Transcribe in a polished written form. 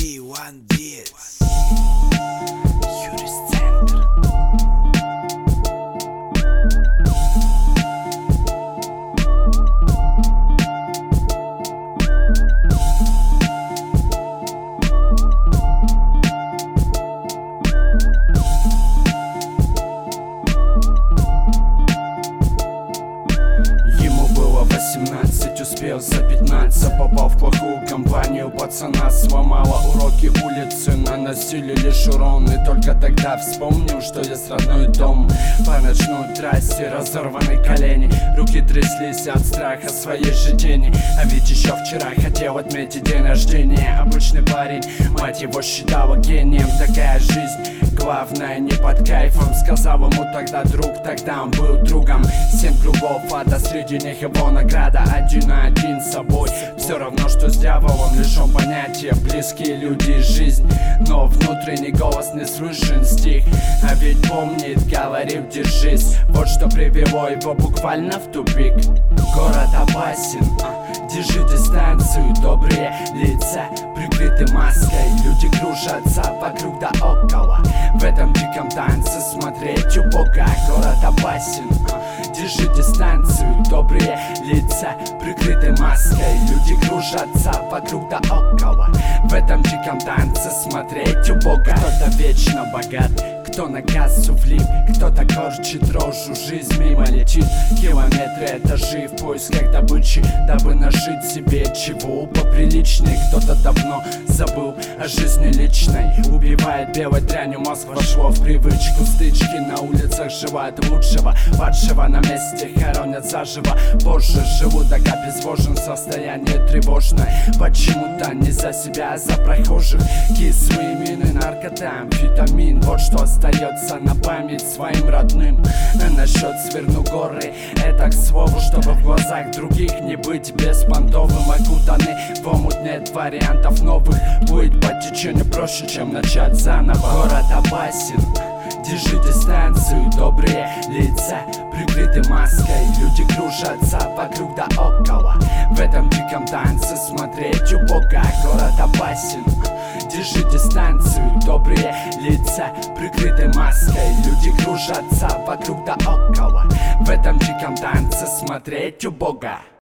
One Beats. Юрисцентр. Ему было 18, успел за 15. Попал в плохую компанию, пацана сломала. Уроки улицы наносили лишь урон. И только тогда вспомнил, что есть родной дом. По ночной трассе разорваны колени, руки тряслись от страха своей же тени. А ведь еще вчера хотел отметить день рождения. Обычный парень, мать его считала гением. Такая жизнь, главное не под кайфом. Сказал ему тогда друг, тогда он был другом. 7 кругов ада, среди них его награда. Один на один с собой, все равно что с дьяволом. Лишен понятия, близкие люди и жизнь. Но внутренний голос не слышен стих. А ведь помнит, говорил, держись. Вот что привело его буквально в тупик. Город опасен, держи дистанцию. Добрые лица прикрыты маской. Люди кружатся вокруг да около. В этом диком танце смотреть убого. Город опасен, держи дистанцию. Добрые лица прикрыты маской. Люди кружатся вокруг да около. В этом диком танце смотреть убого. Кто-то вечно богат, кто на кассу влип, кто-то корчит рожу, жизнь мимо летит. Километры, этажи в поисках добычи, дабы нажить себе чего поприличней. Кто-то давно забыл о жизни личной, убивает белой дрянью, мозг вошло в привычку. Стычки на улицах желают лучшего, падшего на месте хоронят заживо. Позже желудок обезвожен, состояние тревожное. Почему-то не за себя, а за прохожих. Кислые мины, наркота, амфетамин, вот что остается на память своим родным. А насчет сверну горы, это к слову, чтобы в глазах других не быть беспонтовым. Окутаны в омут, нет вариантов новых. Плыть по течению проще, чем начать заново. Город опасен, держи дистанцию. Добрые лица прикрыты маской. Люди кружатся вокруг да около. В этом диком танце смотреть убого. Город опасен, держи дистанцию. Добрые лица прикрыты маской. Люди кружатся вокруг да около. В этом диком танце смотреть убого.